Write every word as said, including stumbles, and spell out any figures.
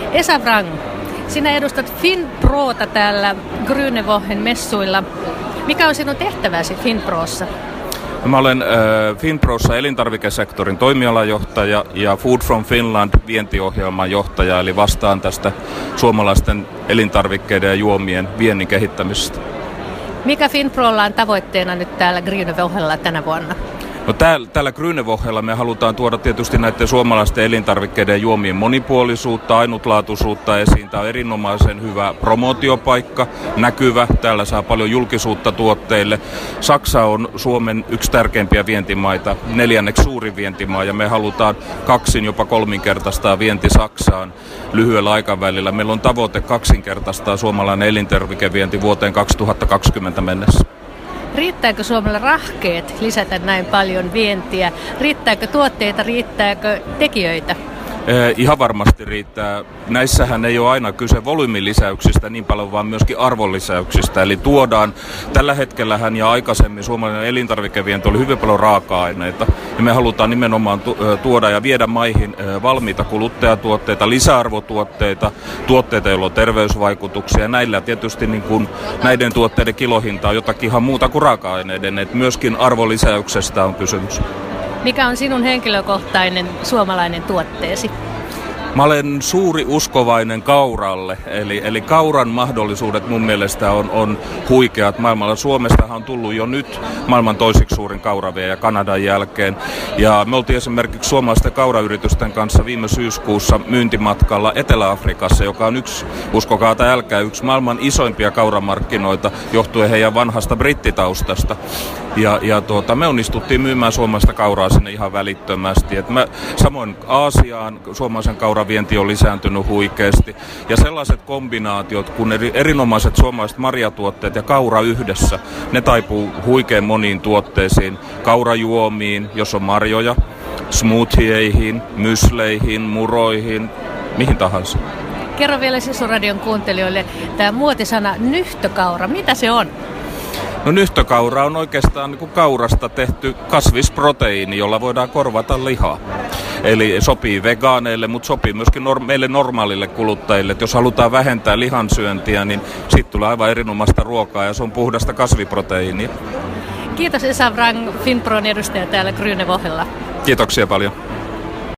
Esa Wrang, sinä edustat Finproota täällä Grüne Wochen messuilla. Mikä on sinun tehtäväsi Finproossa? Mä olen äh, Finproossa elintarvikesektorin toimialajohtaja ja Food from Finland vientiohjelman johtaja, eli vastaan tästä suomalaisten elintarvikkeiden ja juomien viennin kehittämisestä. Mikä Finproolla on tavoitteena nyt täällä Grüne Wochella tänä vuonna? No täällä, täällä Grüne Wochella me halutaan tuoda tietysti näiden suomalaisten elintarvikkeiden ja juomien monipuolisuutta, ainutlaatuisuutta esiin. Tämä on erinomaisen hyvä promootiopaikka, näkyvä. Täällä saa paljon julkisuutta tuotteille. Saksa on Suomen yksi tärkeimpiä vientimaita, neljänneksi suurin vientimaa, ja me halutaan kaksin, jopa kolminkertaistaa vienti Saksaan lyhyellä aikavälillä. Meillä on tavoite kaksinkertaistaa suomalainen elintarvikevienti vuoteen kaksituhattakaksikymmentä mennessä. Riittääkö Suomella rahkeet lisätä näin paljon vientiä? Riittääkö tuotteita, riittääkö tekijöitä? Eh, ihan varmasti riittää. Näissähän ei ole aina kyse volyymilisäyksistä niin paljon, vaan myöskin arvonlisäyksistä. Eli tuodaan, tällä hetkellähän ja aikaisemmin suomalainen elintarvikevienti oli hyvin paljon raaka-aineita. Ja me halutaan nimenomaan tu- tuoda ja viedä maihin valmiita kuluttajatuotteita, lisäarvotuotteita, tuotteita, joilla on terveysvaikutuksia. Näillä tietysti niin kuin näiden tuotteiden kilohinta on jotakin ihan muuta kuin raaka-aineiden. Et myöskin arvonlisäyksestä on kysymys. Mikä on sinun henkilökohtainen suomalainen tuotteesi? Mä olen suuri uskovainen kauralle, eli, eli kauran mahdollisuudet mun mielestä on, on huikeat maailmalla. Suomestahan on tullut jo nyt maailman toisiksi suurin kauraviejä Kanadan jälkeen. Ja me oltiin esimerkiksi suomalaisten kaurayritysten kanssa viime syyskuussa myyntimatkalla Etelä-Afrikassa, joka on yksi, uskokaa tai älkää, yksi maailman isoimpia kauramarkkinoita johtuen heidän vanhasta brittitaustasta. Ja, ja tuota, me onnistuttiin myymään suomalaista kauraa sinne ihan välittömästi. Et mä, samoin Aasiaan suomalaisen kauravienti on lisääntynyt huikeasti. Ja sellaiset kombinaatiot, kun eri, erinomaiset suomalaiset marjatuotteet ja kaura yhdessä, ne taipuu huikein moniin tuotteisiin. Kaurajuomiin, jos on marjoja, smoothieihin, mysleihin, muroihin, mihin tahansa. Kerro vielä Sisuradion kuuntelijoille tämä muotisana nyhtökaura. Mitä se on? No nyhtökaura on oikeastaan niin kuin kaurasta tehty kasvisproteiini, jolla voidaan korvata lihaa. Eli sopii vegaaneille, mutta sopii myöskin norm- meille normaalille kuluttajille. Et jos halutaan vähentää lihansyöntiä, niin siitä tulee aivan erinomaista ruokaa ja se on puhdasta kasviproteiinia. Kiitos Esa Wrang, Finproon edustaja täällä Grüne Wochella. Kiitoksia paljon.